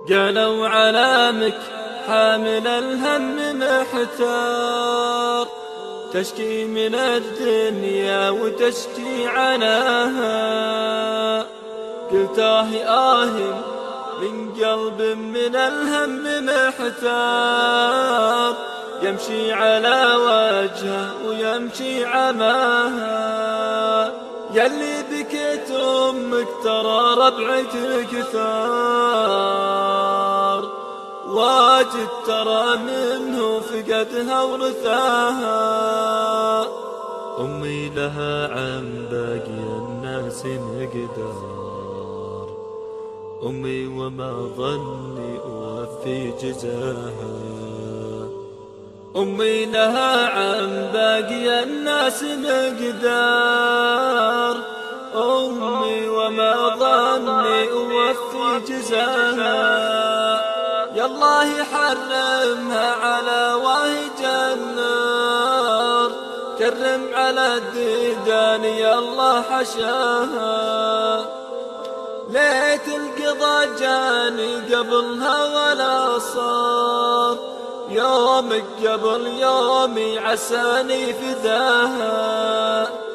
قالوا علامك حامل الهم محتار، تشكي من الدنيا وتشكي عناها. قلت من قلب من الهم محتار، يمشي على وجهه ويمشي عماها. يلي بكيت أمك ترى ربعتك ثار، واجد ترى منه فقدها ورثاها. أمي لها عن باقي الناس مقدار، أمي وما ظني أوفي جزاها. أمي لها عن باقي الناس مقدار، أمي وما ظني أوفي جزاها. يا الله يحرمها على واهج النار، كرم على الديدان يا الله حشاها. ليت القضا جاني قبلها ولا صار، يومك قبل يومي عساني فداها.